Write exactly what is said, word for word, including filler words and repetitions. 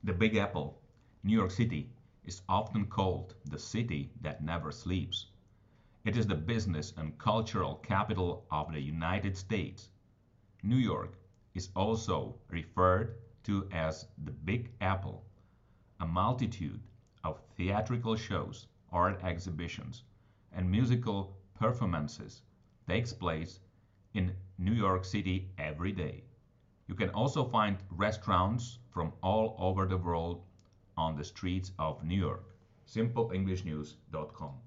The Big Apple, New York City, is often called the city that never sleeps. It is the business and cultural capital of the United States. New York is also referred to as the Big Apple. A multitude of theatrical shows, art exhibitions, and musical performances takes place in New York City every day. You can also find restaurants from all over the world on the streets of New York. simple english news dot com